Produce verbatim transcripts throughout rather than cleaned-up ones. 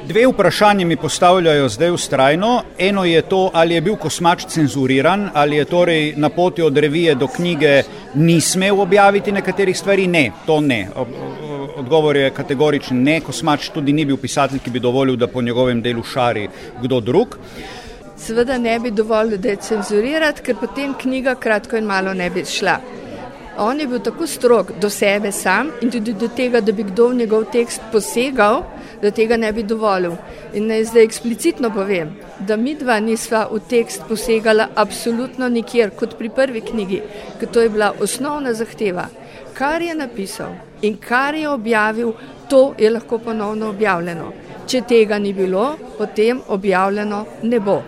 Dve vprašanje mi postavljajo zdaj vztrajno. Eno je to, ali je bil Kosmač cenzuriran, ali je torej na poti od revije do knjige ni smel objaviti nekaterih stvari. Ne, to ne. Odgovor je kategoričen ne. Kosmač tudi ni bil pisatelj, ki bi dovolil, da po njegovem delu šari kdo drug. Seveda ne bi dovolil, da je cenzurirati, ker potem knjiga kratko in malo ne bi šla. On je bil tako strog do sebe sam in tudi do tega, da bi kdo v njegov tekst posegal, da tega ne bi dovolil. In naj zdaj eksplicitno povem, da mi dva nisva v tekst posegala absolutno nikjer, kot pri prvi knjigi, ker to je bila osnovna zahteva. Kar je napisal in kar je objavil, to je lahko ponovno objavljeno. Če tega ni bilo, potem objavljeno ne bo.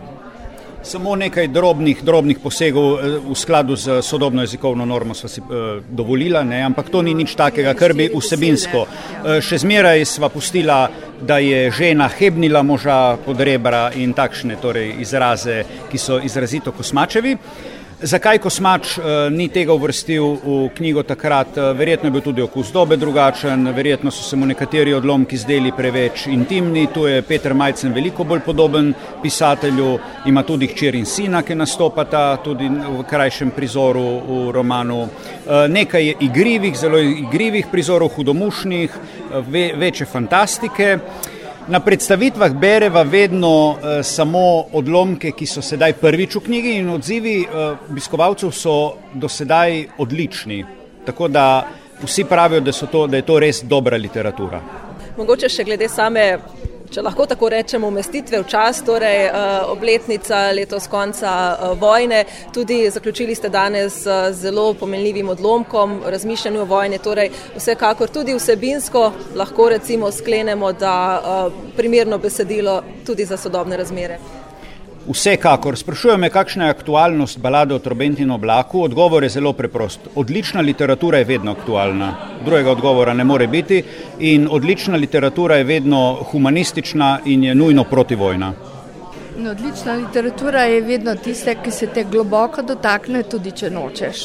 Samo nekaj drobnih, drobnih posegov v skladu z sodobno jezikovno normo sva si uh, dovolila, ne? Ampak to ni nič takega, kar bi vsebinsko. Uh, še zmeraj sva pustila, da je žena hebnila moža pod rebra in takšne torej izraze, ki so izrazito Kosmačevi. Zakaj Kosmač uh, ni tega uvrstil v knjigo takrat? Uh, verjetno je bil tudi okus dobe drugačen, verjetno so se mu nekateri odlomki zdeli preveč intimni. Tu je Peter Majcen veliko bolj podoben pisatelju, ima tudi hčer in sina, ki nastopata tudi v krajšem prizoru v romanu. Uh, nekaj je igrivih, zelo igrivih prizorov, hudomušnih, uh, ve, večje fantastike. Na predstavitvah bereva vedno uh, samo odlomke, ki so sedaj prvič v knjigi in odzivi uh, obiskovalcev so do sedaj odlični. Tako da vsi pravijo, da, so to, da je to res dobra literatura. Mogoče še glede same, če lahko tako rečemo, umestitve v čas, torej uh, obletnica letos konca uh, vojne, tudi zaključili ste danes z uh, zelo pomenljivim odlomkom, razmišljanju o vojni, torej vsekakor tudi vsebinsko lahko recimo sklenemo, da uh, primerno besedilo tudi za sodobne razmere. Vsekakor. Sprašujem me, kakšna je aktualnost balade o trobenti in oblaku. Odgovor je zelo preprost. Odlična literatura je vedno aktualna. Drugega odgovora ne more biti in odlična literatura je vedno humanistična in je nujno protivojna. No, odlična literatura je vedno tista, ki se te globoko dotakne, tudi če nočeš.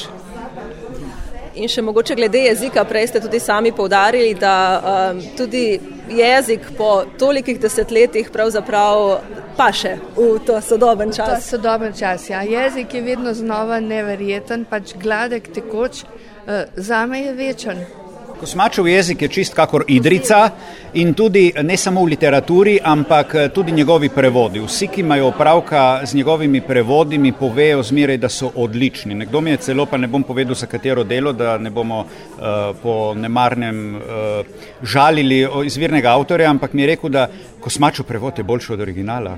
In še mogoče glede jezika, prej ste tudi sami poudarili, da um, tudi jezik po tolikih desetletjih pravzaprav paše v to sodoben čas. V to sodoben čas, ja. Jezik je vedno znova neverjeten, pač gladek, tekoč, uh, zame je večen. Kosmačev jezik je čist kakor Idrica in tudi ne samo v literaturi, ampak tudi njegovi prevodi. Vsi, ki imajo opravka z njegovimi prevodi, mi povejo zmeraj, da so odlični. Nekdo mi je celo, pa ne bom povedal za katero delo, da ne bomo uh, po nemarnem uh, žalili izvirnega avtorja, ampak mi je rekel, da Kosmačev prevod je boljši od originala.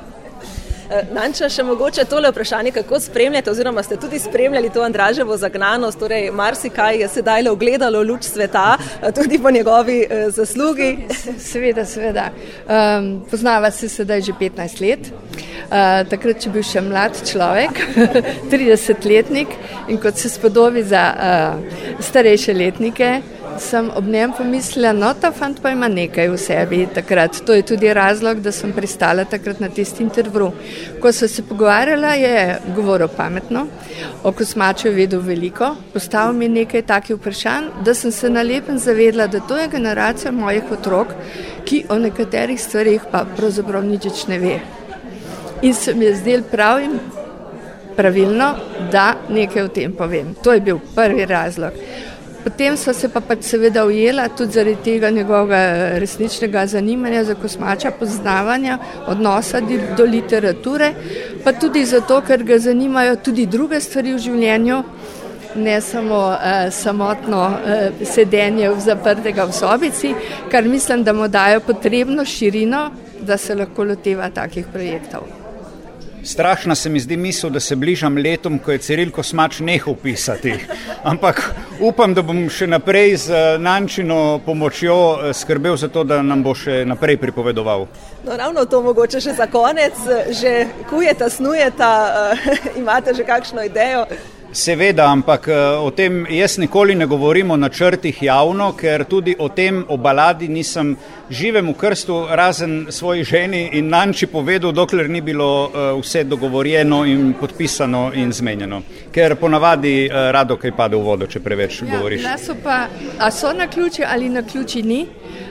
Nanča, še mogoče tole vprašanje, kako spremljate oziroma ste tudi spremljali to Andraževo zagnanost, torej marsikaj je sedaj le ogledalo luč sveta, tudi po njegovi eh, zaslugi. Seveda, seveda. Um, poznava se sedaj že petnajst let. Uh, takrat, če bil še mlad človek, tridesetletnik in kot se spodobi za uh, starejše letnike, sem ob njem pomislila, no, ta fant pa ima nekaj v sebi takrat. To je tudi razlog, da sem pristala takrat na tisti intervju. Ko so se pogovarjala, je govoril pametno, o Kosmaču je vedel veliko, postavil mi nekaj takih vprašanj, da sem se na lepem zavedla, da to je generacija mojih otrok, ki o nekaterih stvarih pa pravzaprav nič ne ve. In se mi je zdel prav in pravilno, da nekaj o tem povem. To je bil prvi razlog. Potem so se pa pač seveda ujela tudi zaradi tega njegovega resničnega zanimanja za Kosmača, poznavanja, odnosa do literature, pa tudi zato, ker ga zanimajo tudi druge stvari v življenju, ne samo eh, samotno eh, sedenje v zaprtega v sobici, kar mislim, da mu dajo potrebno širino, da se lahko loteva takih projektov. Strašna se mi zdi misel, da se bližam letom, ko je Ciril Kosmač nehal pisati. Ampak upam, da bom še naprej z Nančino pomočjo skrbel za to, da nam bo še naprej pripovedoval. No, ravno to mogoče še za konec. Že kujeta, snujeta, uh, imate že kakšno idejo? Seveda, ampak o tem jaz nikoli ne govorim o načrtih javno, ker tudi o tem, o baladi nisem živem v krstu razen svoji ženi in Nanči povedal, dokler ni bilo vse dogovorjeno in podpisano in zmenjeno. Ker ponavadi rado kaj pade v vodo, če preveč ja, govoriš. So pa, a so na ključi ali na ključi ni?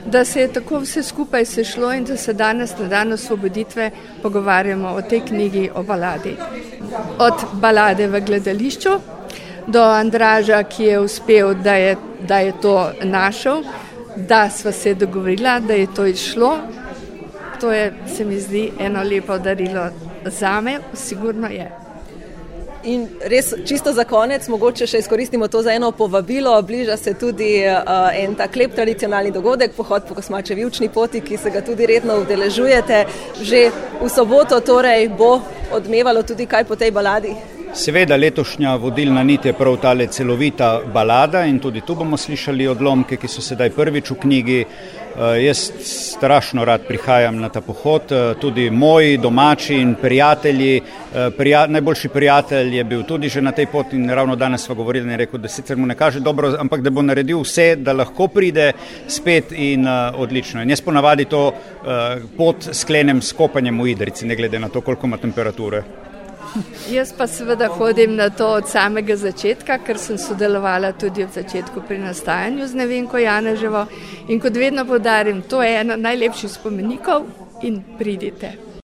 da se je tako vse skupaj sešlo in da se danes na dan osvoboditve pogovarjamo o tej knjigi, o baladi. Od balade v gledališču do Andraža, ki je uspel, da je, da je to našel, da sva se dogovorila, da je to izšlo. To je, se mi zdi, eno lepo darilo zame, sigurno je. In res čisto za konec, mogoče še izkoristimo to za eno povabilo, bliža se tudi uh, en tak lep tradicionalni dogodek, pohod po Kosmačevi učni poti, ki se ga tudi redno udeležujete. Že v soboto torej bo odmevalo tudi kaj po tej baladi? Seveda, letošnja vodilna nit je prav tale celovita balada in tudi tu bomo slišali odlomke, ki so sedaj prvič v knjigi. Uh, jaz strašno rad prihajam na ta pohod, uh, tudi moji domači in prijatelji. Uh, prija, najboljši prijatelj je bil tudi že na tej poti in ravno danes sva govorili in je rekel, da sicer mu ne kaže dobro, ampak da bo naredil vse, da lahko pride spet in uh, odlično. In jaz ponavadi to uh, pot sklenem s kopanjem v Idrijci, ne glede na to, koliko ima temperature. Jaz pa seveda hodim na to od samega začetka, ker sem sodelovala tudi od začetku pri nastajanju z Nevenko Janeževo in kot vedno poudarim, to je eno najlepših spomenikov in pridite.